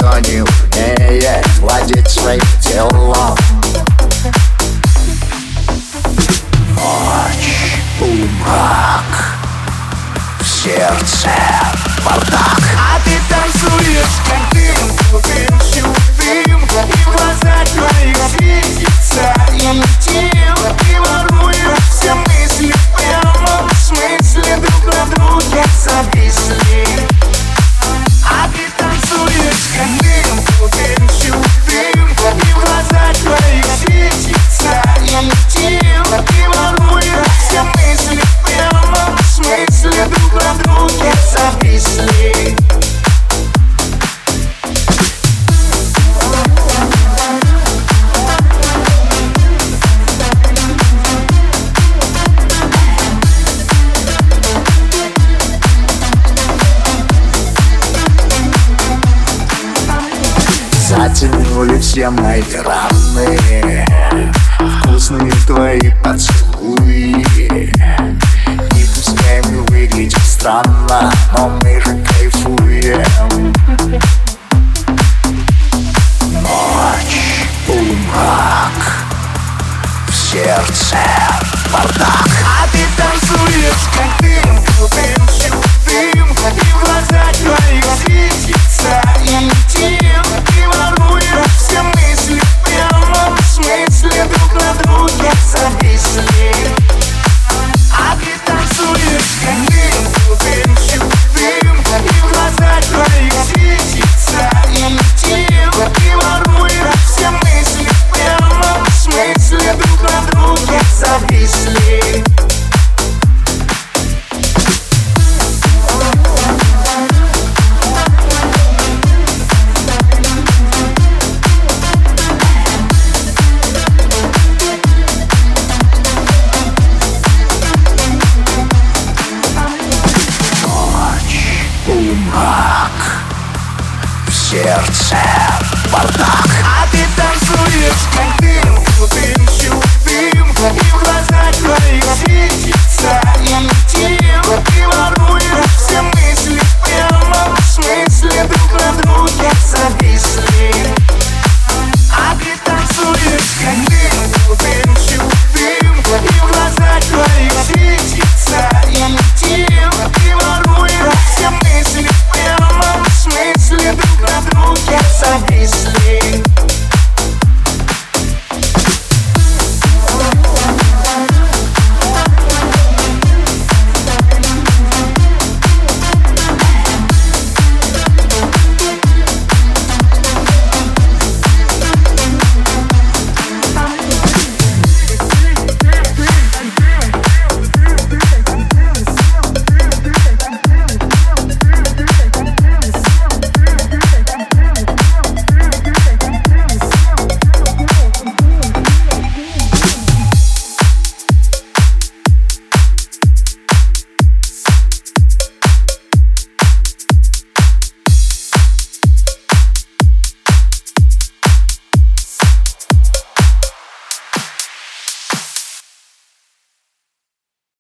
но не умеет владеть своим телом. Ночь, полумрак, в сердце бардак. А ты танцуешь, как дым, дым, и в глазах твоих светится интим. И воруешь все мысли в прямом смысле, друг на друге зависли. А ты танцуешь, как дым, и в глазах твоих светится интим. И воруешь все мысли в прямом смысле, друг на друге зависли. Затянули все мои раны, вкусные твои поцелуи. И пускай мы выглядим странно, но мы же кайфуем. Ночь, полумрак, в сердце бардак. А ты танцуешь, как дым, и в глазах твоих светится интим. И воруешь все мысли в прямом смысле, друг на друге зависли. А ты танцуешь, как дым, и в глазах твоих светится интим. И воруешь все мысли в прямом смысле, друг на друге зависли. Полумрак, в сердце бардак.